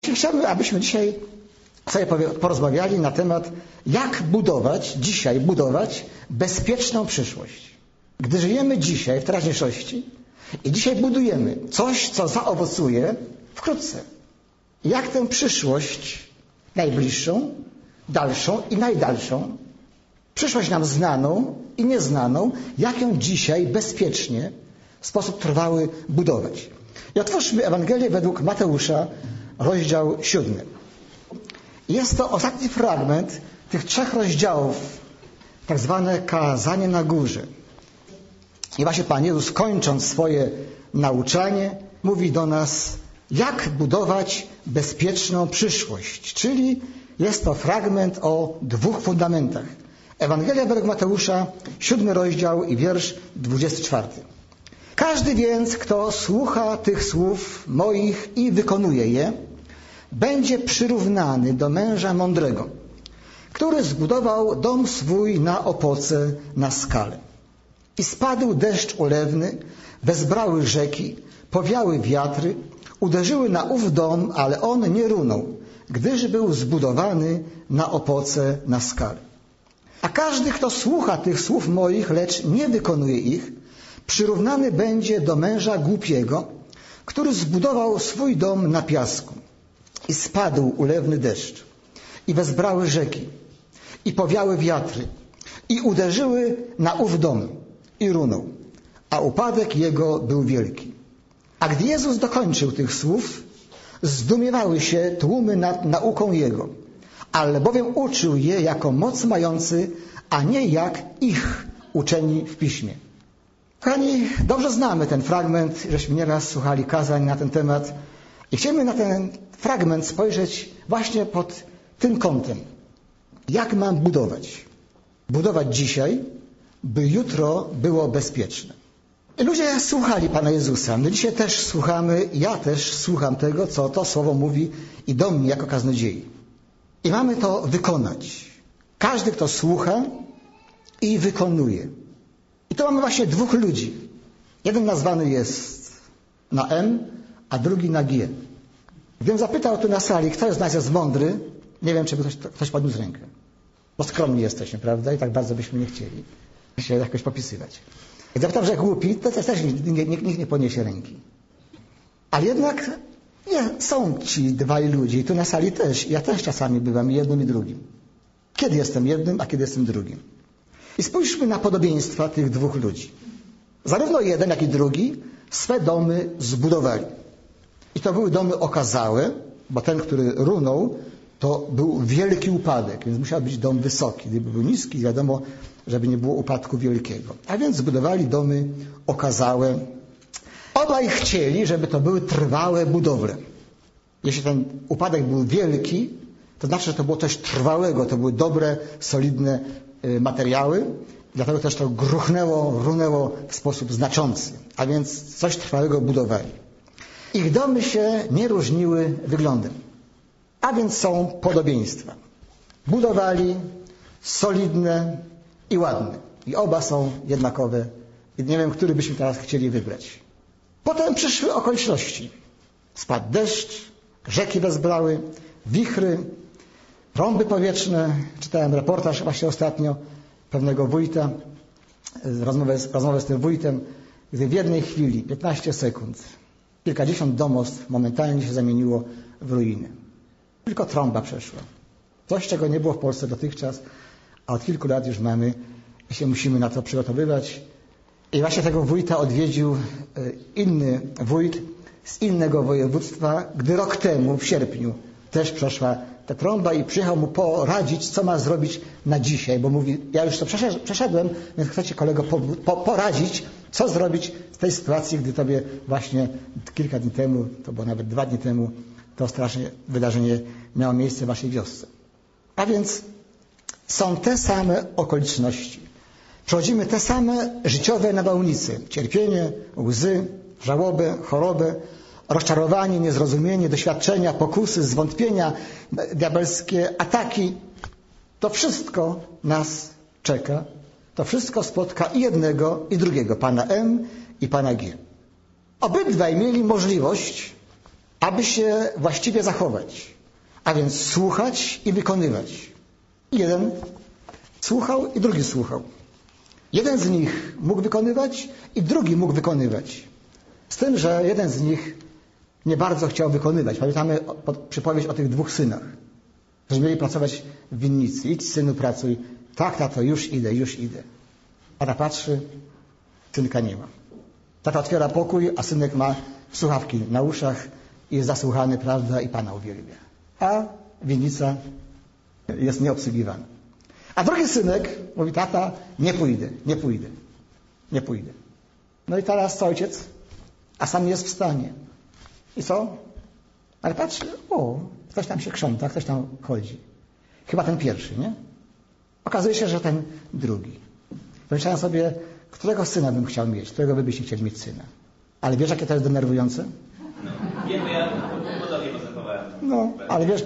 Chciałbym, abyśmy dzisiaj sobie porozmawiali na temat, jak dzisiaj budować bezpieczną przyszłość. Gdy żyjemy dzisiaj w teraźniejszości i dzisiaj budujemy coś, co zaowocuje wkrótce. Jak tę przyszłość najbliższą, dalszą i najdalszą, przyszłość nam znaną i nieznaną, jak ją dzisiaj bezpiecznie, w sposób trwały budować. I otwórzmy Ewangelię według Mateusza, rozdział 7. Jest to ostatni fragment tych 3 rozdziałów, tak zwane kazanie na górze. I właśnie Pan Jezus, kończąc swoje nauczanie, mówi do nas, jak budować bezpieczną przyszłość. Czyli jest to fragment o 2 fundamentach. Ewangelia według Mateusza, 7 rozdział i wiersz 24. Każdy więc, kto słucha tych słów moich i wykonuje je, będzie przyrównany do męża mądrego, który zbudował dom swój na opoce, na skale. I spadł deszcz ulewny, wezbrały rzeki, powiały wiatry, uderzyły na ów dom, ale on nie runął, gdyż był zbudowany na opoce, na skale. A każdy, kto słucha tych słów moich, lecz nie wykonuje ich, przyrównany będzie do męża głupiego, który zbudował swój dom na piasku. I spadł ulewny deszcz, i wezbrały rzeki, i powiały wiatry, i uderzyły na ów dom, i runął, a upadek jego był wielki. A gdy Jezus dokończył tych słów, zdumiewały się tłumy nad nauką Jego, ale bowiem uczył je jako moc mający, a nie jak ich uczeni w Piśmie. Kochani, dobrze znamy ten fragment, żeśmy nieraz słuchali kazań na ten temat i chcemy na ten fragment spojrzeć właśnie pod tym kątem. Jak mam budować? Budować dzisiaj, by jutro było bezpieczne. I ludzie słuchali Pana Jezusa. My dzisiaj też słuchamy, ja też słucham tego, co to słowo mówi i do mnie jako kaznodziei. I mamy to wykonać. Każdy, kto słucha i wykonuje. I tu mamy właśnie 2 ludzi. Jeden nazwany jest na M, a drugi na G. Gdybym zapytał tu na sali, kto z nas jest mądry, nie wiem, czy by ktoś podniósł rękę. Bo skromni jesteśmy, prawda? I tak bardzo byśmy nie chcieli się jakoś popisywać. Jak zapytam, że głupi, to też nikt nie podniesie ręki. Ale jednak są ci 2 ludzie i tu na sali też. Ja też czasami bywam jednym i drugim. Kiedy jestem jednym, a kiedy jestem drugim. I spójrzmy na podobieństwa tych 2 ludzi. Zarówno jeden, jak i drugi swe domy zbudowali. I to były domy okazałe, bo ten, który runął, to był wielki upadek, więc musiał być dom wysoki. Gdyby był niski, wiadomo, żeby nie było upadku wielkiego. A więc zbudowali domy okazałe. Obaj chcieli, żeby to były trwałe budowle. Jeśli ten upadek był wielki, to znaczy, że to było coś trwałego, to były dobre, solidne materiały, dlatego też to runęło w sposób znaczący, a więc coś trwałego budowali. Ich domy się nie różniły wyglądem, a więc są podobieństwa. Budowali solidne i ładne. I oba są jednakowe. I nie wiem, który byśmy teraz chcieli wybrać. Potem przyszły okoliczności. Spadł deszcz, rzeki wezbrały, wichry, trąby powietrzne. Czytałem reportaż właśnie ostatnio pewnego wójta, rozmowę z tym wójtem, gdy w jednej chwili, 15 sekund, kilkadziesiąt domostw momentalnie się zamieniło w ruiny. Tylko trąba przeszła. Coś, czego nie było w Polsce dotychczas, a od kilku lat już mamy i się musimy na to przygotowywać. I właśnie tego wójta odwiedził inny wójt z innego województwa, gdy rok temu, w sierpniu, też przeszła ta trąba i przyjechał mu poradzić, co ma zrobić na dzisiaj, bo mówi, ja już to przeszedłem, więc chcę ci, kolego, poradzić, co zrobić w tej sytuacji, gdy tobie właśnie kilka dni temu, to było nawet 2 dni temu, to straszne wydarzenie miało miejsce w waszej wiosce. A więc są te same okoliczności. Przechodzimy te same życiowe nawałnice. Cierpienie, łzy, żałobę, chorobę, rozczarowanie, niezrozumienie, doświadczenia, pokusy, zwątpienia, diabelskie ataki. To wszystko nas czeka. To wszystko spotka i jednego, i drugiego. Pana M i Pana G. Obydwaj mieli możliwość aby się właściwie zachować, a więc słuchać i wykonywać. Jeden słuchał i drugi słuchał. Jeden z nich mógł wykonywać i drugi mógł wykonywać. Z tym, że jeden z nich nie bardzo chciał wykonywać. Pamiętamy przypowieść o tych dwóch synach, którzy mieli pracować w winnicy. Idź, synu, pracuj. Tak, tato, już idę. Tata patrzy, synka nie ma. Tata otwiera pokój, a synek ma słuchawki na uszach i jest zasłuchany, prawda, i Pana uwielbia. A winnica jest nieobsługiwana. A drugi synek mówi, tata, nie pójdę. No i teraz co ojciec? A sam nie jest w stanie. I co? Ale patrzy, ktoś tam się krząta, ktoś tam chodzi. Chyba ten pierwszy, nie? Okazuje się, że ten drugi. Pomyślałem sobie, którego syna bym chciał mieć, którego wy byście chcieli mieć syna. Ale wiesz, jakie to jest denerwujące? Wiem, ja podobnie postępowałem. No, ale wiesz,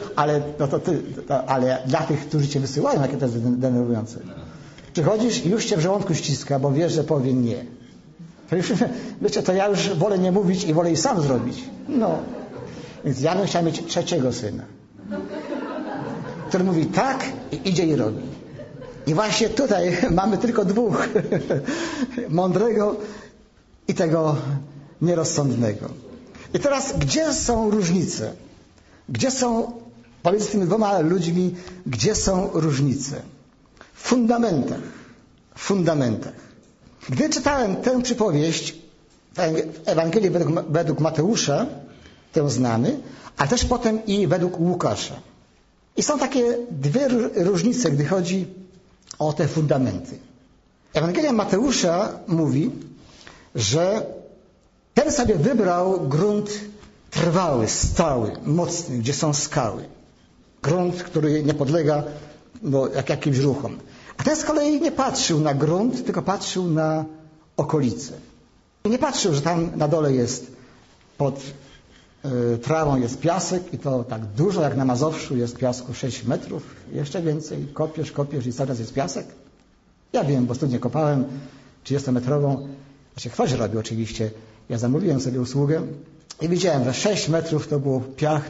ale dla tych, którzy cię wysyłają, jakie to jest denerwujące. Przychodzisz i już cię w żołądku ściska, bo wiesz, że powie nie. To już, wiecie, to ja już wolę nie mówić i wolę i sam zrobić. No. Więc ja bym chciał mieć trzeciego syna, który mówi tak i idzie i robi. I właśnie tutaj mamy tylko dwóch. Mądrego i tego nierozsądnego. I teraz, gdzie są różnice? Gdzie są, pomiędzy tymi dwoma ludźmi, gdzie są różnice? W fundamentach. Gdy czytałem tę przypowieść w Ewangelii według Mateusza, tę znamy, ale też potem i według Łukasza. I są takie dwie różnice, gdy chodzi o te fundamenty. Ewangelia Mateusza mówi, że ten sobie wybrał grunt trwały, stały, mocny, gdzie są skały. Grunt, który nie podlega jakimś ruchom. A ten z kolei nie patrzył na grunt, tylko patrzył na okolice. I nie patrzył, że tam na dole jest pod trawą jest piasek i to tak dużo, jak na Mazowszu jest piasku 6 metrów, jeszcze więcej. Kopiesz i cały czas jest piasek. Ja wiem, bo studnie kopałem 30-metrową. Ktoś robił oczywiście. Ja zamówiłem sobie usługę i widziałem, że 6 metrów to było piach.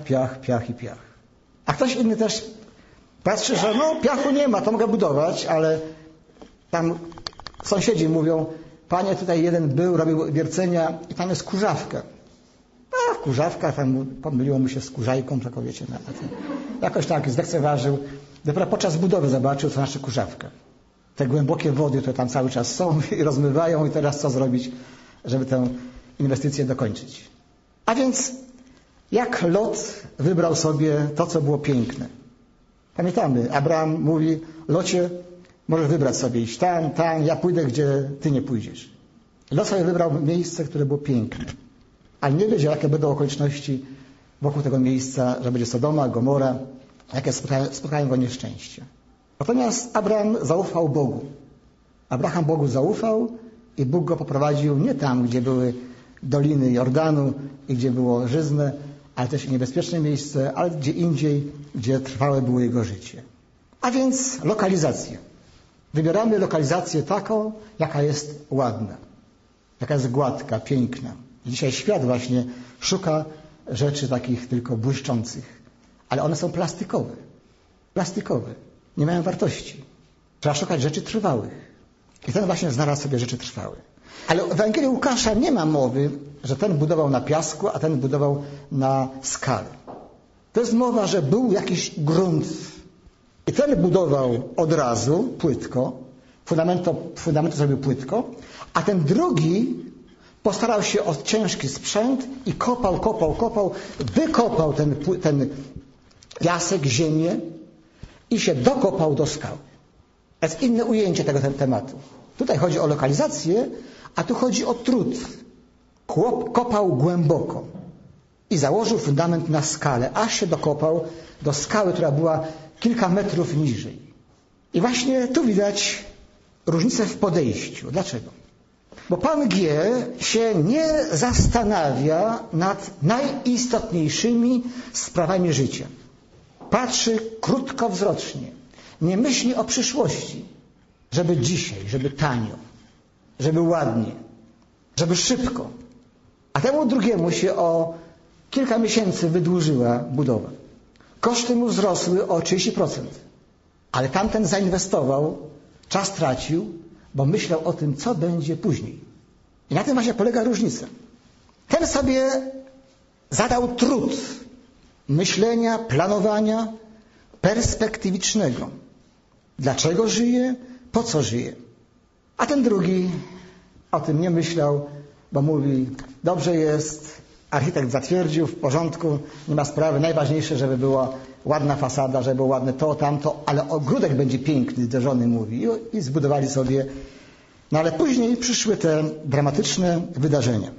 A ktoś inny też patrzy, że piachu nie ma, to mogę budować, ale tam sąsiedzi mówią, panie, tutaj jeden był, robił wiercenia i tam jest kurzawka. Kurzawka, tam pomyliło mu się z kurzajką, tak wiecie. Jakoś tak zlekceważył. Dopiero podczas budowy zobaczył, co znaczy kurzawka. Te głębokie wody, które tam cały czas są i rozmywają i teraz co zrobić, żeby tę inwestycję dokończyć. A więc jak Lot wybrał sobie to, co było piękne. Pamiętamy, Abraham mówi, Locie, możesz wybrać sobie iść tam, ja pójdę, gdzie ty nie pójdziesz. Lot sobie wybrał miejsce, które było piękne. Ale nie wiedział, jakie będą okoliczności wokół tego miejsca, że będzie Sodoma, Gomora, jakie spotkają go nieszczęścia. Natomiast Abraham zaufał Bogu. Abraham Bogu zaufał i Bóg go poprowadził nie tam, gdzie były doliny Jordanu i gdzie było żyzne, ale też i niebezpieczne miejsce, ale gdzie indziej, gdzie trwałe było jego życie. A więc lokalizację. Wybieramy lokalizację taką, jaka jest ładna, jaka jest gładka, piękna. Dzisiaj świat właśnie szuka rzeczy takich tylko błyszczących, ale one są plastikowe. Nie mają wartości. Trzeba szukać rzeczy trwałych. I ten właśnie znalazł sobie rzeczy trwałe. Ale w Ewangelii Łukasza nie ma mowy, że ten budował na piasku, a ten budował na skale. To jest mowa, że był jakiś grunt. I ten budował od razu, płytko, fundamentu zrobił płytko, a ten drugi postarał się o ciężki sprzęt i kopał, wykopał ten piasek, ziemię i się dokopał do skały. To jest inne ujęcie tego tematu. Tutaj chodzi o lokalizację, a tu chodzi o trud. Kopał głęboko i założył fundament na skalę, aż się dokopał do skały, która była kilka metrów niżej. I właśnie tu widać różnicę w podejściu. Dlaczego? Bo Pan G. się nie zastanawia nad najistotniejszymi sprawami życia. Patrzy krótkowzrocznie. Nie myśli o przyszłości. Żeby dzisiaj, żeby tanio, żeby ładnie, żeby szybko. A temu drugiemu się o kilka miesięcy wydłużyła budowa. Koszty mu wzrosły o 30%. Ale tamten zainwestował, czas tracił, bo myślał o tym, co będzie później. I na tym właśnie polega różnica. Ten sobie zadał trud myślenia, planowania perspektywicznego. Dlaczego żyje? Po co żyje? A ten drugi o tym nie myślał, bo mówi, dobrze jest, architekt zatwierdził, w porządku, nie ma sprawy, najważniejsze, żeby była ładna fasada, żeby było ładne to, tamto, ale ogródek będzie piękny, do żony mówi. I zbudowali sobie. No ale później przyszły te dramatyczne wydarzenia.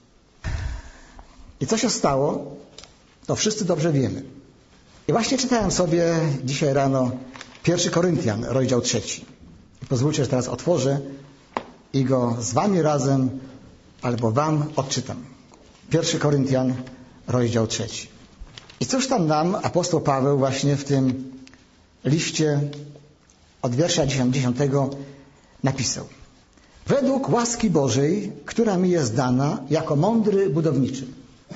I co się stało, to wszyscy dobrze wiemy. I właśnie czytałem sobie dzisiaj rano 1 Koryntian, rozdział 3. I pozwólcie, że teraz otworzę i go z wami razem, albo wam odczytam. 1 Koryntian, rozdział 3. I cóż tam nam apostoł Paweł właśnie w tym liście od wiersza 10 napisał. Według łaski Bożej, która mi jest dana jako mądry budowniczy.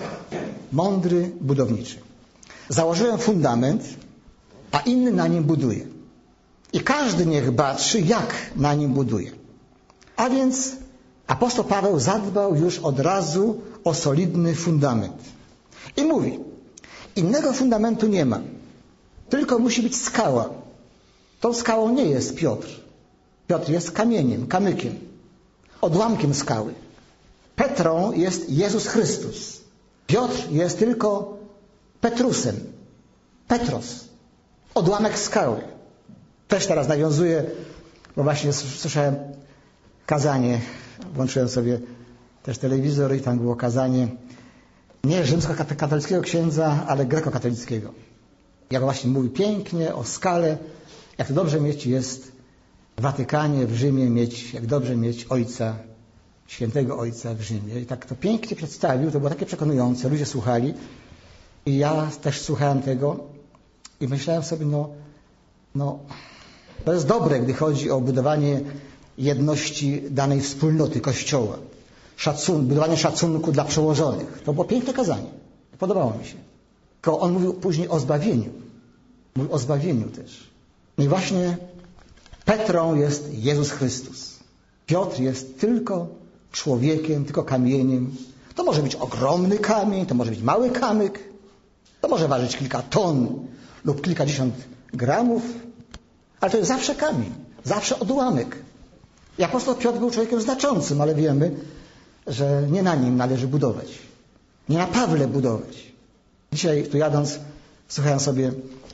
Mądry budowniczy. Założyłem fundament, a inny na nim buduje. I każdy niech patrzy, jak na nim buduje. A więc apostoł Paweł zadbał już od razu o solidny fundament. I mówi, innego fundamentu nie ma, tylko musi być skała. Tą skałą nie jest Piotr. Piotr jest kamieniem, kamykiem, odłamkiem skały. Petrą jest Jezus Chrystus. Piotr jest tylko Petrusem. Petros. Odłamek skały. Też teraz nawiązuję, bo właśnie słyszałem kazanie, włączyłem sobie też telewizor i tam było kazanie nie rzymskokatolickiego księdza, ale grekokatolickiego. Jak właśnie mówi pięknie o skale, jak to dobrze mieć jest w Watykanie, w Rzymie jak dobrze mieć Ojca, Świętego Ojca w Rzymie. I tak to pięknie przedstawił, to było takie przekonujące, ludzie słuchali i ja też słuchałem tego i myślałem sobie, no to jest dobre, gdy chodzi o budowanie jedności danej wspólnoty Kościoła. Budowanie szacunku dla przełożonych. To było piękne kazanie. Podobało mi się. Tylko on mówił później o zbawieniu. Mówił o zbawieniu też. I właśnie Petrą jest Jezus Chrystus. Piotr jest tylko człowiekiem, tylko kamieniem. To może być ogromny kamień, to może być mały kamyk, to może ważyć kilka ton lub kilkadziesiąt gramów, ale to jest zawsze kamień, zawsze odłamek. I apostoł Piotr był człowiekiem znaczącym, ale wiemy, że nie na nim należy budować. Nie na Pawle budować. Dzisiaj tu jadąc, słuchałem sobie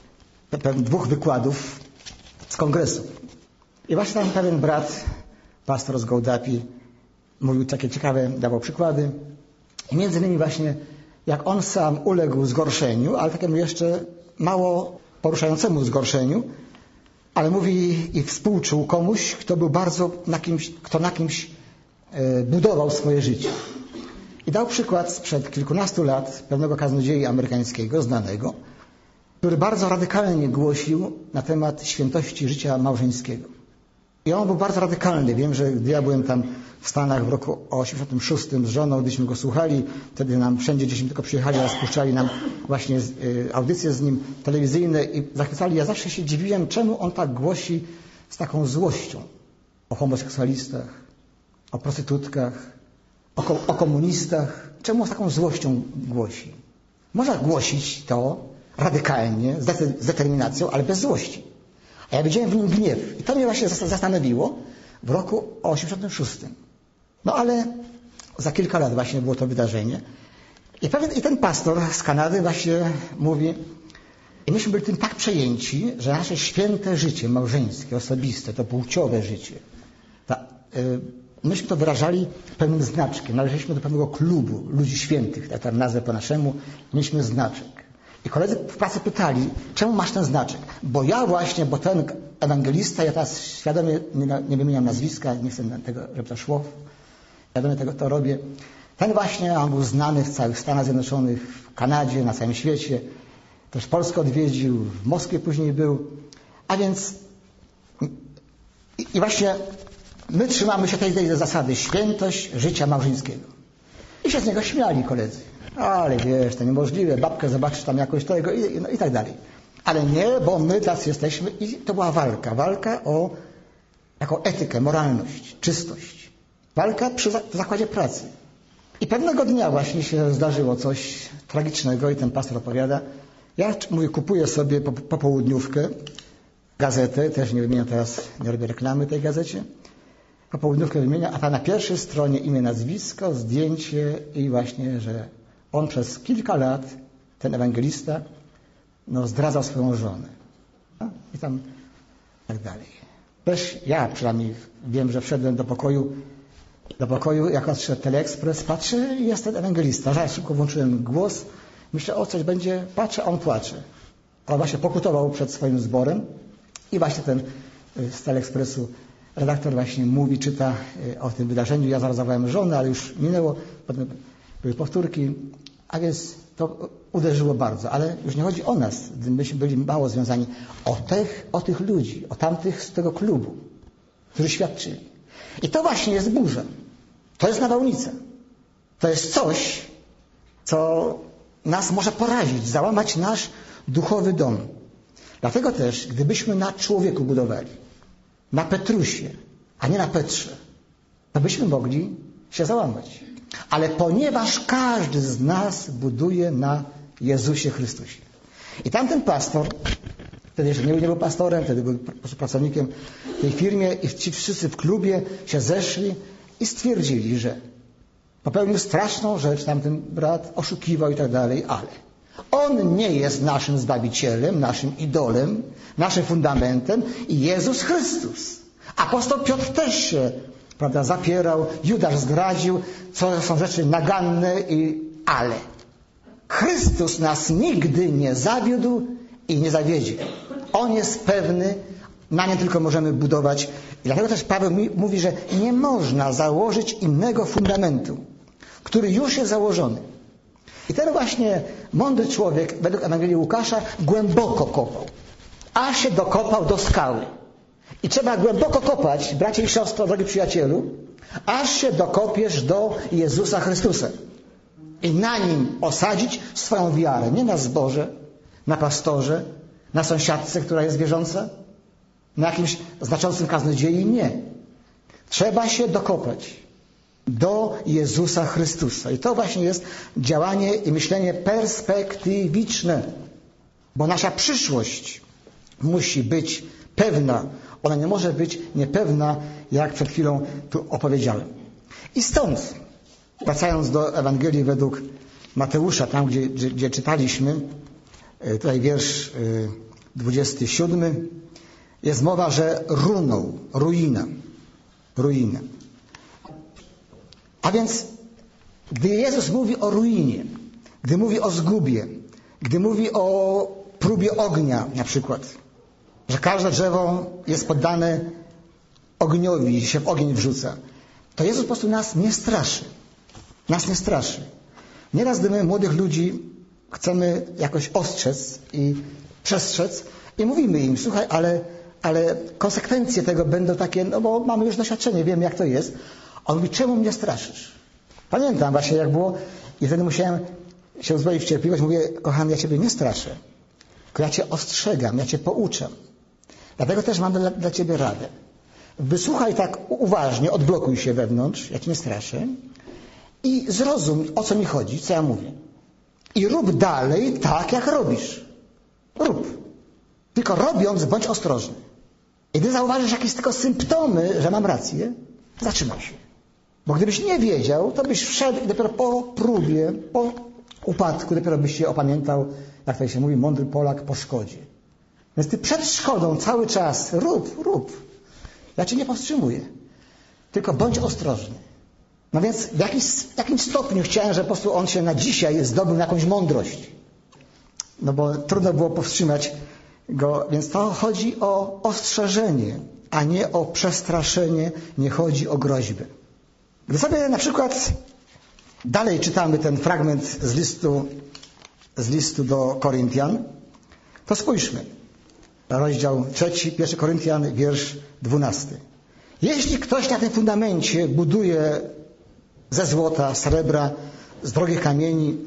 2 wykładów z kongresu. I właśnie tam pewien brat, pastor z Gołdapi, mówił takie ciekawe, dawał przykłady. I między innymi właśnie, jak on sam uległ zgorszeniu, ale takiemu jeszcze mało poruszającemu zgorszeniu, ale mówi i współczuł komuś, kto był bardzo kto na kimś budował swoje życie. I dał przykład sprzed kilkunastu lat pewnego kaznodziei amerykańskiego, znanego, który bardzo radykalnie głosił na temat świętości życia małżeńskiego. I on był bardzo radykalny. Wiem, że gdy ja byłem tam w Stanach w roku 86 z żoną, gdyśmy go słuchali, wtedy nam wszędzie, gdzieśmy tylko przyjechali, raz puszczali nam właśnie audycje z nim telewizyjne i zachwycali. Ja zawsze się dziwiłem, czemu on tak głosi z taką złością o homoseksualistach, o prostytutkach, o komunistach. Czemu on z taką złością głosi? Można głosić to radykalnie, z determinacją, ale bez złości. A ja widziałem w nim gniew. I to mnie właśnie zastanowiło w roku 86. No ale za kilka lat właśnie było to wydarzenie. I ten pastor z Kanady właśnie mówi, i myśmy byli tym tak przejęci, że nasze święte życie małżeńskie, osobiste, to płciowe życie, myśmy to wyrażali pewnym znaczkiem. Należeliśmy do pewnego klubu ludzi świętych, tak tam nazwę po naszemu, mieliśmy znaczek. I koledzy w pracy pytali, czemu masz ten znaczek? Bo ten ewangelista, ja teraz świadomie nie wymieniam nazwiska, nie chcę tego, żeby to szło, świadomie to robię. Ten właśnie, on był znany w całych Stanach Zjednoczonych, w Kanadzie, na całym świecie. Też Polskę odwiedził, w Moskwie później był. A więc i właśnie my trzymamy się tej zasady, świętość życia małżeńskiego. I się z niego śmiali koledzy. Ale wiesz, to niemożliwe, babkę zobaczysz tam jakoś tego i tak dalej. Ale nie, bo my tacy jesteśmy i to była walka o taką etykę, moralność, czystość. Walka przy zakładzie pracy. I pewnego dnia właśnie się zdarzyło coś tragicznego i ten pastor opowiada. Ja, mówię, kupuję sobie popołudniówkę, gazetę, też nie wymieniam teraz, nie robię reklamy tej gazecie. Popołudniówkę wymienia, a tam na pierwszej stronie imię, nazwisko, zdjęcie i właśnie, że on przez kilka lat, ten ewangelista, zdradzał swoją żonę. I tam tak dalej. Też ja przynajmniej wiem, że wszedłem do pokoju, jak odszedł Teleekspres, patrzę i jest ten ewangelista. Zaraz szybko włączyłem głos, myślę, o coś będzie, patrzę, on płacze. On właśnie pokutował przed swoim zborem i właśnie ten z Teleekspresu redaktor właśnie mówi, czyta o tym wydarzeniu. Ja zarazowałem żonę, ale już minęło, potem były powtórki, a więc to uderzyło bardzo. Ale już nie chodzi o nas, myśmy byli mało związani, o tych ludzi, o tamtych z tego klubu, którzy świadczyli. I to właśnie jest burza. To jest nawałnica. To jest coś, co nas może porazić, załamać nasz duchowy dom. Dlatego też, gdybyśmy na człowieku budowali, na Petrusie, a nie na Petrze, to byśmy mogli się załamać. Ale ponieważ każdy z nas buduje na Jezusie Chrystusie. I tamten pastor, wtedy jeszcze nie był pastorem, wtedy był po prostu pracownikiem w tej firmie i ci wszyscy w klubie się zeszli i stwierdzili, że popełnił straszną rzecz, tamten brat oszukiwał i tak dalej, ale on nie jest naszym Zbawicielem, naszym idolem, naszym fundamentem i Jezus Chrystus. Apostoł Piotr też się, zapierał, Judasz zdradził, co są rzeczy naganne ale Chrystus nas nigdy nie zawiódł i nie zawiedzie. On jest pewny, na nim tylko możemy budować. I dlatego też Paweł mówi, że nie można założyć innego fundamentu, który już jest założony. I ten właśnie mądry człowiek, według Ewangelii Łukasza, głęboko kopał. Aż się dokopał do skały. I trzeba głęboko kopać, bracie i siostro, drogi przyjacielu, aż się dokopiesz do Jezusa Chrystusa. I na Nim osadzić swoją wiarę. Nie na zborze, na pastorze, na sąsiadce, która jest wierząca, na jakimś znaczącym kaznodziei. Nie. Trzeba się dokopać do Jezusa Chrystusa. I to właśnie jest działanie i myślenie perspektywiczne. Bo nasza przyszłość musi być pewna. Ona nie może być niepewna, jak przed chwilą tu opowiedziałem. I stąd, wracając do Ewangelii według Mateusza, tam gdzie czytaliśmy, tutaj wiersz 27, jest mowa, że ruina. A więc, gdy Jezus mówi o ruinie, gdy mówi o zgubie, gdy mówi o próbie ognia na przykład, że każde drzewo jest poddane ogniowi, się w ogień wrzuca, to Jezus po prostu nas nie straszy. Nas nie straszy. Nieraz, gdy my młodych ludzi chcemy jakoś ostrzec i przestrzec i mówimy im, słuchaj, ale konsekwencje tego będą takie, bo mamy już doświadczenie, wiemy jak to jest. On mówi, czemu mnie straszysz? Pamiętam właśnie jak było i wtedy musiałem się uzbroić w cierpliwość. Mówię, kochany, ja Ciebie nie straszę, tylko ja Cię ostrzegam, ja Cię pouczam. Dlatego też mam dla Ciebie radę. Wysłuchaj tak uważnie, odblokuj się wewnątrz, ja Cię nie straszę i zrozum, o co mi chodzi, co ja mówię. I rób dalej tak, jak robisz. Rób. Tylko robiąc, bądź ostrożny. I gdy zauważysz jakieś tylko symptomy, że mam rację, zatrzymaj się. Bo gdybyś nie wiedział, to byś wszedł i dopiero po próbie, po upadku, dopiero byś się opamiętał, jak to się mówi, mądry Polak po szkodzie. Więc ty przed szkodą cały czas rób. Ja Cię nie powstrzymuję. Tylko bądź ostrożny. No więc w jakimś stopniu chciałem, że po prostu on się na dzisiaj zdobył na jakąś mądrość. No bo trudno było powstrzymać go. Więc to chodzi o ostrzeżenie, a nie o przestraszenie, nie chodzi o groźbę. Gdy sobie na przykład dalej czytamy ten fragment z listu do Koryntian, to spójrzmy. Rozdział 3, 1 Koryntian, wiersz 12. Jeśli ktoś na tym fundamencie buduje ze złota, srebra, z drogich kamieni,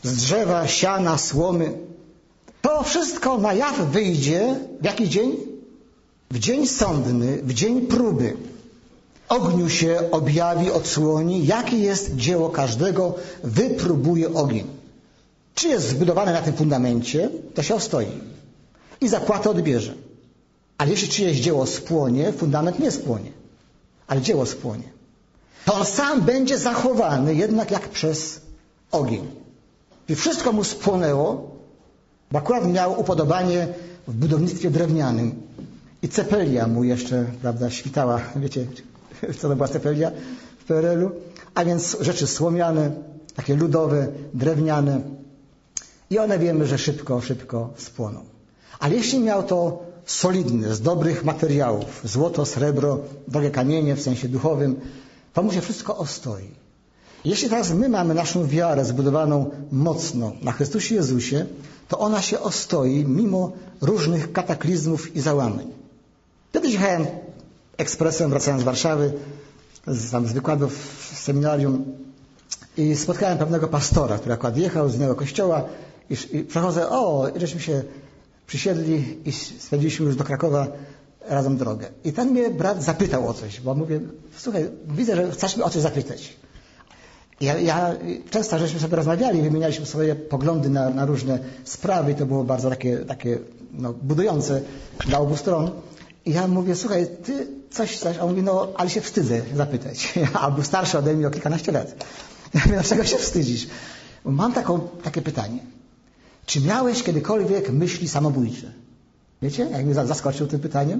z drzewa, siana, słomy. To wszystko na jaw wyjdzie w jaki dzień? W dzień sądny, w dzień próby. Ogniu się objawi, odsłoni, jakie jest dzieło każdego, wypróbuje ogień. Czy jest zbudowane na tym fundamencie, to się ostoi i zapłatę odbierze. Ale jeśli czyjeś dzieło spłonie, fundament nie spłonie, ale dzieło spłonie. To on sam będzie zachowany jednak jak przez ogień. I wszystko mu spłonęło, bo akurat miał upodobanie w budownictwie drewnianym. I cepelia mu jeszcze, prawda, świtała. Wiecie, co to była cepelia w PRL-u? A więc rzeczy słomiane, takie ludowe, drewniane. I one wiemy, że szybko spłoną. Ale jeśli miał to solidne, z dobrych materiałów, złoto, srebro, drogie kamienie w sensie duchowym, to mu się wszystko ostoi. Jeśli teraz my mamy naszą wiarę zbudowaną mocno na Chrystusie Jezusie, to ona się ostoi mimo różnych kataklizmów i załamań. Kiedyś jechałem ekspresem, wracając z Warszawy, z wykładów w seminarium i spotkałem pewnego pastora, który akurat jechał z innego kościoła i przechodzę, i żeśmy się przysiedli i spędziliśmy już do Krakowa razem drogę. I ten mnie brat zapytał o coś, bo mówię, słuchaj, widzę, że chcesz mnie o coś zapytać. Ja często żeśmy sobie rozmawiali, wymienialiśmy swoje poglądy na różne sprawy i to było bardzo takie budujące dla obu stron. I ja mówię, słuchaj, ty coś chcesz? A on mówi, ale się wstydzę zapytać. A był starszy ode mnie o kilkanaście lat. Ja mówię, dlaczego się wstydzisz? Mam takie pytanie. Czy miałeś kiedykolwiek myśli samobójcze? Wiecie, jak mnie zaskoczył tym pytaniem?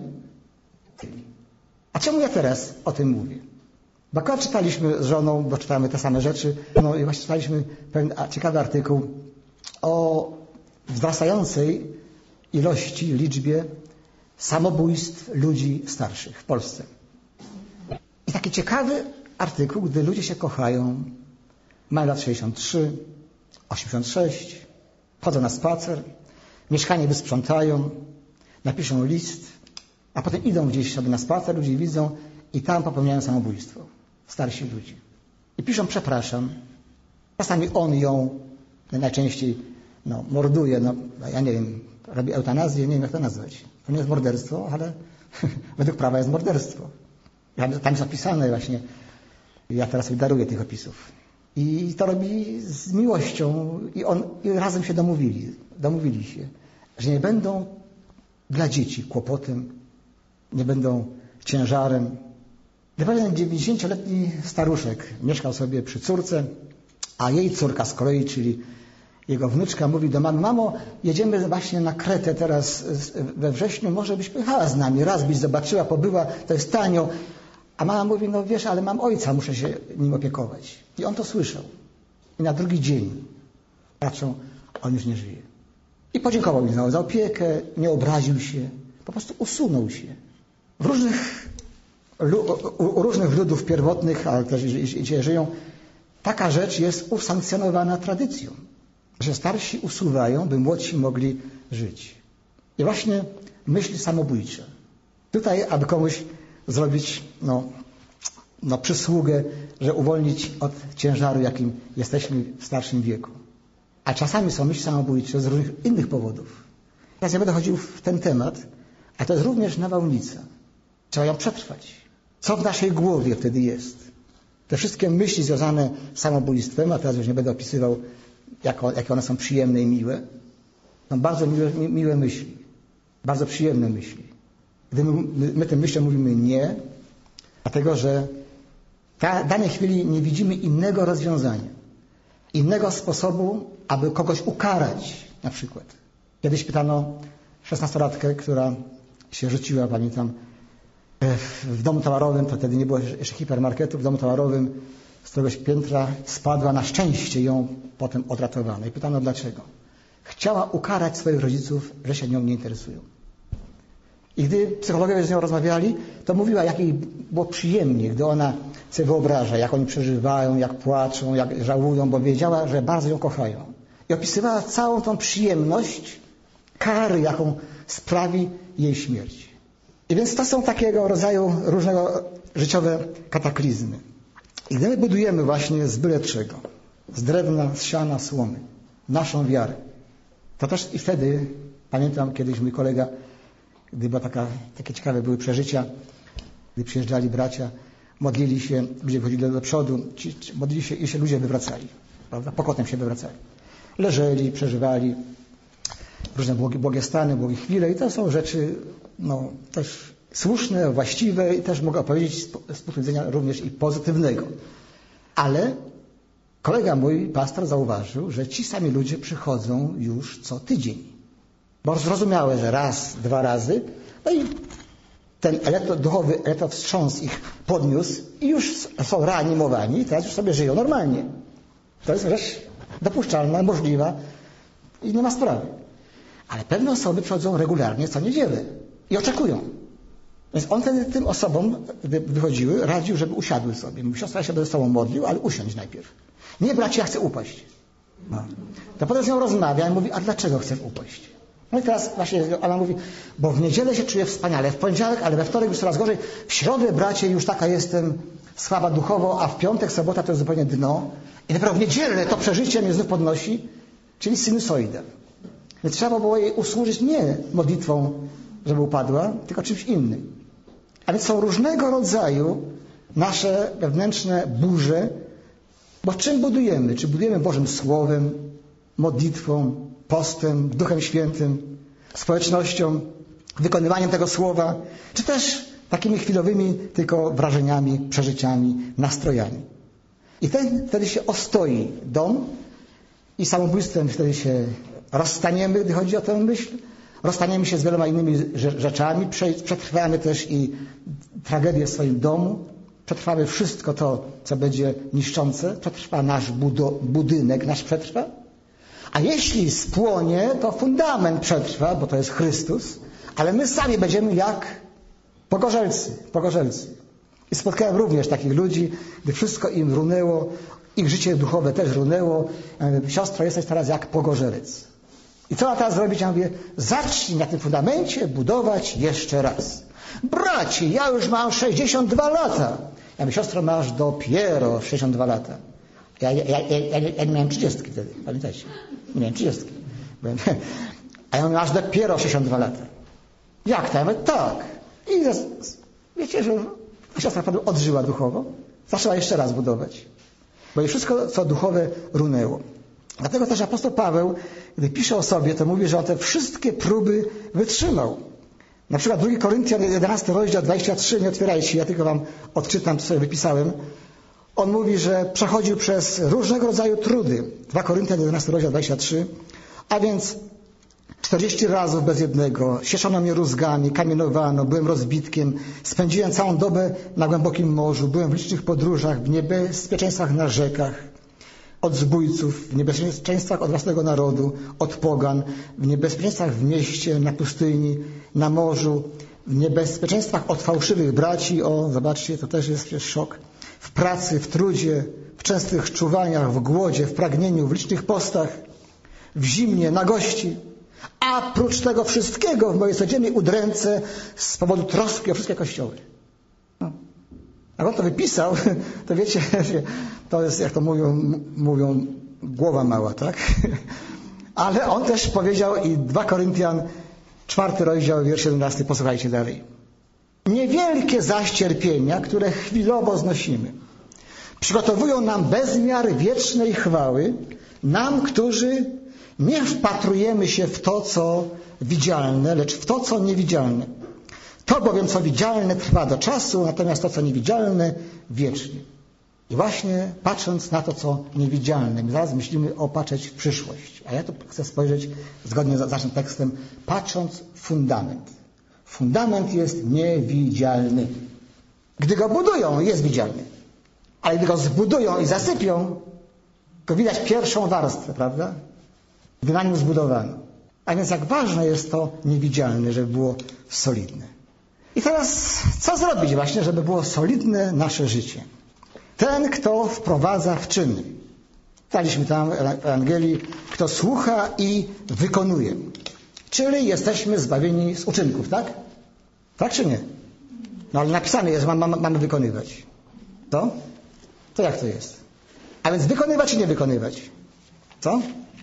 A czemu ja teraz o tym mówię? Bo akurat czytaliśmy z żoną, bo czytamy te same rzeczy, i właśnie czytaliśmy pewien ciekawy artykuł o wzrastającej liczbie samobójstw ludzi starszych w Polsce. I taki ciekawy artykuł, gdy ludzie się kochają, mają lat 63, 86, chodzą na spacer, mieszkanie wysprzątają, napiszą list, a potem idą gdzieś sobie na spacer, ludzie widzą i tam popełniają samobójstwo. Starsi ludzie. I piszą, przepraszam. Czasami on ją najczęściej morduje, ja nie wiem, robi eutanazję, nie wiem jak to nazwać. To nie jest morderstwo, ale według prawa jest morderstwo. Tam jest opisane właśnie, ja teraz sobie daruję tych opisów. I to robi z miłością i razem się domówili się, że nie będą dla dzieci kłopotem, nie będą ciężarem. Pewien 90-letni staruszek mieszkał sobie przy córce, a jej córka z kolei, czyli jego wnuczka, mówi do mamy, mamo, jedziemy właśnie na Kretę teraz we wrześniu, może byś pojechała z nami, raz byś zobaczyła, pobyła, to jest tanio. A mama mówi, wiesz, ale mam ojca, muszę się nim opiekować. I on to słyszał. I na drugi dzień patrzą, on już nie żyje. I podziękował mi za opiekę, nie obraził się, po prostu usunął się. U różnych ludów pierwotnych, ale też dzisiaj żyją, taka rzecz jest usankcjonowana tradycją, że starsi usuwają, by młodsi mogli żyć. I właśnie myśli samobójcze. Tutaj, aby komuś zrobić przysługę, że uwolnić od ciężaru, jakim jesteśmy w starszym wieku. A czasami są myśli samobójcze z różnych innych powodów. Teraz nie będę chodził w ten temat, a to jest również nawałnica. Trzeba ją przetrwać. Co w naszej głowie wtedy jest? Te wszystkie myśli związane z samobójstwem, a teraz już nie będę opisywał, jakie one są przyjemne i miłe. Są bardzo miłe myśli. Bardzo przyjemne myśli. Gdy my tym myślom mówimy nie, dlatego że w danej chwili nie widzimy innego rozwiązania. Innego sposobu, aby kogoś ukarać na przykład. Kiedyś pytano 16-latkę, która się rzuciła, pamiętam, w domu towarowym, to wtedy nie było jeszcze hipermarketu, w domu towarowym z któregoś piętra spadła, na szczęście ją potem odratowano. I pytano dlaczego. Chciała ukarać swoich rodziców, że się nią nie interesują. I gdy psychologowie z nią rozmawiali, to mówiła, jak jej było przyjemnie, gdy ona sobie wyobraża, jak oni przeżywają, jak płaczą, jak żałują, bo wiedziała, że bardzo ją kochają. I opisywała całą tą przyjemność kary, jaką sprawi jej śmierć. I więc to są takiego rodzaju różnego życiowe kataklizmy. I gdy my budujemy właśnie z byle czego, z drewna, z siana, słomy, naszą wiarę. To też i wtedy, pamiętam kiedyś mój kolega, gdy była takie ciekawe były przeżycia, gdy przyjeżdżali bracia, modlili się, ludzie wchodzili do przodu, modlili się i się ludzie wywracali, prawda? Pokotem się wywracali. Leżeli, przeżywali różne błogie stany, błogie chwile i to są rzeczy też słuszne, właściwe i też mogę opowiedzieć z punktu widzenia również i pozytywnego. Ale kolega mój, pastor, zauważył, że ci sami ludzie przychodzą już co tydzień. Bo zrozumiałe, że raz, 2 razy, no i ten duchowy elektrowstrząs ich podniósł i już są reanimowani i teraz już sobie żyją normalnie. To jest rzecz dopuszczalna, możliwa i nie ma sprawy. Ale pewne osoby przychodzą regularnie co niedzielę i oczekują. Więc on wtedy tym osobom, gdy wychodziły, radził, żeby usiadły sobie. Mówi, siostra, ja się będę z tobą modlił, ale usiądź najpierw. Nie, bracie, ja chcę upaść. No. To potem z nią rozmawia i mówi, a dlaczego chcesz upaść? No i teraz właśnie ona mówi, bo w niedzielę się czuję wspaniale, w poniedziałek, ale we wtorek już coraz gorzej, w środę, bracie, już taka jestem słaba duchowo, a w piątek, sobota to jest zupełnie dno. I dopiero w niedzielę to przeżycie mnie znów podnosi, czyli sinusoidem. Więc trzeba było jej usłużyć nie modlitwą, żeby upadła, tylko czymś innym. A więc są różnego rodzaju nasze wewnętrzne burze, bo czym budujemy? Czy budujemy Bożym Słowem, modlitwą, postem, Duchem Świętym, społecznością, wykonywaniem tego Słowa, czy też takimi chwilowymi tylko wrażeniami, przeżyciami, nastrojami. I wtedy się ostoi dom i samobójstwem wtedy się rozstaniemy, gdy chodzi o tę myśl. Rozstaniemy się z wieloma innymi rzeczami, przetrwamy też i tragedię w swoim domu, przetrwamy wszystko to, co będzie niszczące, przetrwa nasz budynek, nasz przetrwa. A jeśli spłonie, to fundament przetrwa, bo to jest Chrystus, ale my sami będziemy jak pogorzelcy. I spotkałem również takich ludzi, gdy wszystko im runęło, ich życie duchowe też runęło. Ja mówię, siostro, jesteś teraz jak pogorzelec. I co ma teraz zrobić? Ja mówię, zacznij na tym fundamencie budować jeszcze raz. Bracie, ja już mam 62 lata. Ja mówię, siostro, masz dopiero 62 lata. Ja nie miałem 30 wtedy, pamiętajcie. Nie miałem 30. A ja mówię, masz dopiero 62 lata. Jak to? Ja mówię, tak. I wiecie, że siostra odżyła duchowo. Zaczęła jeszcze raz budować. Bo jej wszystko, co duchowe, runęło. Dlatego też apostoł Paweł, gdy pisze o sobie, to mówi, że on te wszystkie próby wytrzymał. Na przykład 2 Koryntian 11 rozdział 23, nie otwierajcie, ja tylko wam odczytam, co sobie wypisałem. On mówi, że przechodził przez różnego rodzaju trudy. 2 Koryntian 11 rozdział 23, a więc 40 razów bez jednego, sieszono mnie rózgami, kamienowano, byłem rozbitkiem, spędziłem całą dobę na głębokim morzu, byłem w licznych podróżach, w niebezpieczeństwach na rzekach, od zbójców, w niebezpieczeństwach od własnego narodu, od pogan, w niebezpieczeństwach w mieście, na pustyni, na morzu, w niebezpieczeństwach od fałszywych braci, zobaczcie, to też jest przecież szok, w pracy, w trudzie, w częstych czuwaniach, w głodzie, w pragnieniu, w licznych postach, w zimnie, nagości. A prócz tego wszystkiego w mojej codziennej udręce z powodu troski o wszystkie kościoły. No. Jak on to wypisał, to wiecie, to jest, jak to mówią głowa mała, tak? Ale on też powiedział i 2 Koryntian, 4 rozdział, wiersz 17, posłuchajcie dalej. Niewielkie zaś cierpienia, które chwilowo znosimy, przygotowują nam bezmiar wiecznej chwały, nam, którzy nie wpatrujemy się w to, co widzialne, lecz w to, co niewidzialne. To bowiem, co widzialne, trwa do czasu, natomiast to, co niewidzialne, wiecznie. I właśnie patrząc na to, co niewidzialne, my zaraz myślimy patrzeć w przyszłość. A ja tu chcę spojrzeć, zgodnie z naszym tekstem, patrząc w fundament. Fundament jest niewidzialny. Gdy go budują, jest widzialny. Ale gdy go zbudują i zasypią, to widać pierwszą warstwę, prawda? Gdy na nim zbudowano. A więc jak ważne jest to niewidzialne, żeby było solidne. I teraz co zrobić właśnie, żeby było solidne nasze życie? Ten, kto wprowadza w czyn. Czytaliśmy tam w Ewangelii, kto słucha i wykonuje. Czyli jesteśmy zbawieni z uczynków, tak? Tak czy nie? No ale napisane jest, że mamy wykonywać. To? To jak to jest? A więc wykonywać czy nie wykonywać? Co?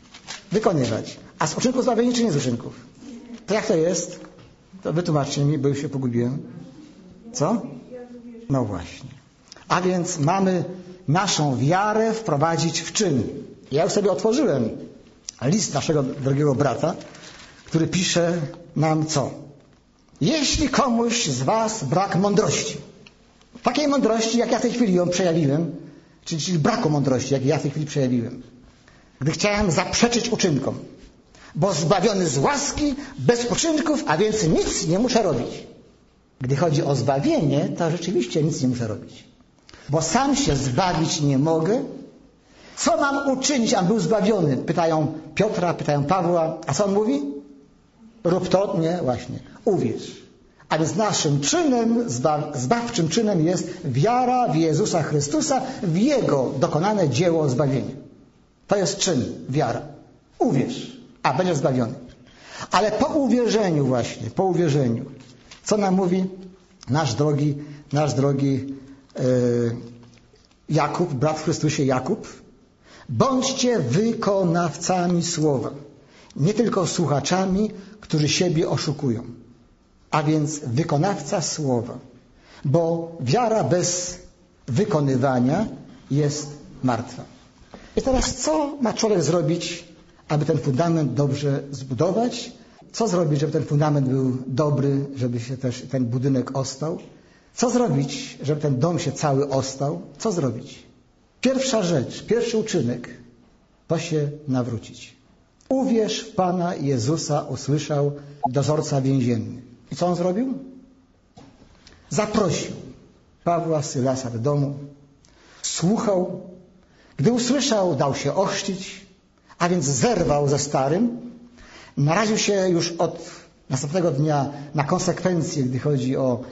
Wykonywać. A z uczynków zbawieni czy nie z uczynków? To jak to jest? To wytłumaczcie mi, bo już się pogubiłem. Co? No właśnie. A więc mamy naszą wiarę wprowadzić w czyn. Ja już sobie otworzyłem list naszego drogiego brata, który pisze nam co? Jeśli komuś z was brak mądrości, takiej mądrości, jak ja w tej chwili ją przejawiłem, czyli braku mądrości, jak ja w tej chwili przejawiłem, gdy chciałem zaprzeczyć uczynkom, bo zbawiony z łaski, bez uczynków, a więc nic nie muszę robić. Gdy chodzi o zbawienie, to rzeczywiście nic nie muszę robić. Bo sam się zbawić nie mogę. Co mam uczynić, abym był zbawiony? Pytają Piotra, pytają Pawła. A co on mówi? Rób to, nie, właśnie. Uwierz. A więc naszym czynem, zbawczym czynem jest wiara w Jezusa Chrystusa, w Jego dokonane dzieło zbawienia. To jest czyn, wiara. Uwierz, a będziesz zbawiony. Ale po uwierzeniu właśnie, po uwierzeniu, co nam mówi nasz drogi Jakub, brat w Chrystusie Jakub? Bądźcie wykonawcami słowa, nie tylko słuchaczami, którzy siebie oszukują. A więc wykonawca słowa, bo wiara bez wykonywania jest martwa. I teraz co ma człowiek zrobić, aby ten fundament dobrze zbudować? Co zrobić, żeby ten fundament był dobry, żeby się też ten budynek ostał? Co zrobić, żeby ten dom się cały ostał? Co zrobić? Pierwsza rzecz, pierwszy uczynek to się nawrócić. Uwierz w Pana Jezusa, usłyszał dozorca więzienny. I co on zrobił? Zaprosił Pawła, Sylasa do domu, słuchał. Gdy usłyszał, dał się ochrzcić, a więc zerwał ze starym. Naraził się już od następnego dnia na konsekwencje, gdy chodzi o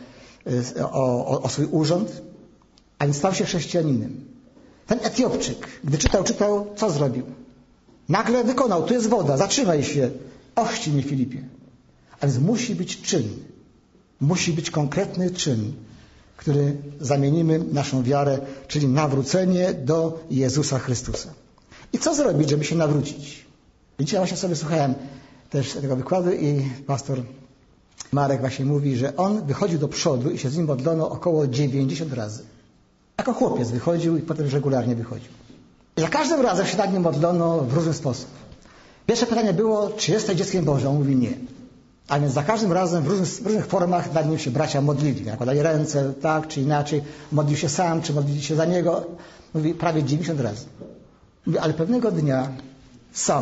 swój urząd, a więc stał się chrześcijaninem. Ten Etiopczyk, gdy czytał, co zrobił? Nagle wykonał, tu jest woda, zatrzymaj się, ochrzcij mnie, Filipie. A więc musi być czyn, musi być konkretny czyn, który zamienimy naszą wiarę, czyli nawrócenie do Jezusa Chrystusa. I co zrobić, żeby się nawrócić? Dzisiaj właśnie sobie słuchałem też tego wykładu i pastor Marek właśnie mówi, że on wychodził do przodu i się z nim modlono około 90 razy. Jako chłopiec wychodził i potem regularnie wychodził. I za każdym razem się nad nim modlono w różny sposób. Pierwsze pytanie było, czy jesteś dzieckiem Bożym? On mówi nie. A więc za każdym razem w różnych formach nad nim się bracia modlili. Nakładali ręce, tak czy inaczej. Modlił się sam, czy modlili się za niego. Mówi prawie 90 razy. Mówi, ale pewnego dnia sam.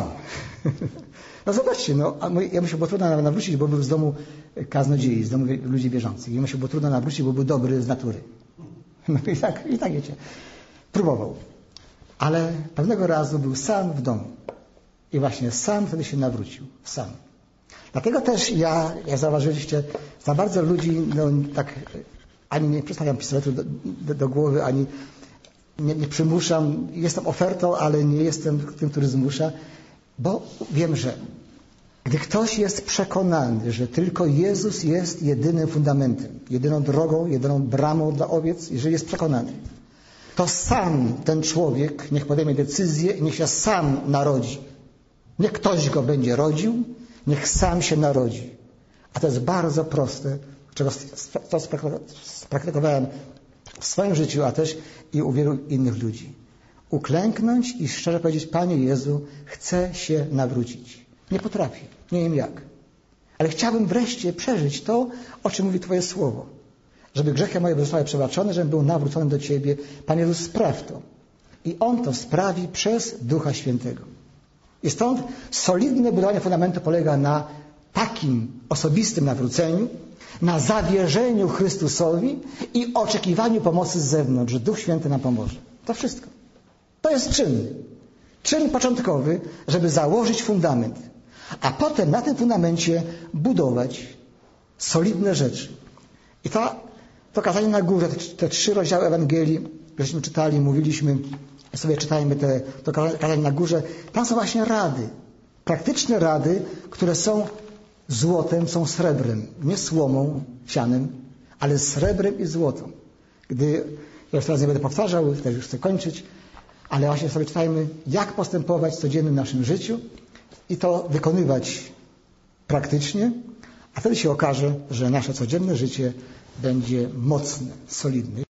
No zobaczcie, jemu się było trudno nawrócić, bo był z domu kaznodziei, z domu ludzi wierzących. Jemu się było trudno nawrócić, bo był dobry z natury. No i tak wiecie. Próbował. Ale pewnego razu był sam w domu. I właśnie sam wtedy się nawrócił. Sam. Dlatego też jak zauważyliście, za bardzo ludzi tak ani nie przystawiam pistoletu do głowy, ani nie przymuszam. Jestem ofertą, ale nie jestem tym, który zmusza. Bo wiem, że gdy ktoś jest przekonany, że tylko Jezus jest jedynym fundamentem, jedyną drogą, jedyną bramą dla owiec, jeżeli jest przekonany, to sam ten człowiek niech podejmie decyzję i niech się sam narodzi. Niech ktoś go będzie rodził, niech sam się narodzi. A to jest bardzo proste, czego spraktykowałem w swoim życiu, a też i u wielu innych ludzi. Uklęknąć i szczerze powiedzieć, Panie Jezu, chcę się nawrócić. Nie potrafię, nie wiem jak. Ale chciałbym wreszcie przeżyć to, o czym mówi Twoje słowo. Żeby grzechy moje zostały przebaczone, żebym był nawrócony do Ciebie. Panie Jezu, spraw to. I On to sprawi przez Ducha Świętego. I stąd solidne budowanie fundamentu polega na takim osobistym nawróceniu, na zawierzeniu Chrystusowi i oczekiwaniu pomocy z zewnątrz, że Duch Święty nam pomoże. To wszystko. To jest czyn. Czyn początkowy, żeby założyć fundament. A potem na tym fundamencie budować solidne rzeczy. I to kazanie na górze, te 3 rozdziały Ewangelii, żeśmy czytali, mówiliśmy, sobie czytajmy to kazanie na górze. Tam są właśnie rady. Praktyczne rady, które są złotem, są srebrem. Nie słomą, sianem, ale srebrem i złotem. Ja już teraz nie będę powtarzał, też już chcę kończyć, ale właśnie sobie czytajmy, jak postępować w codziennym naszym życiu, i to wykonywać praktycznie, a wtedy się okaże, że nasze codzienne życie będzie mocne, solidne.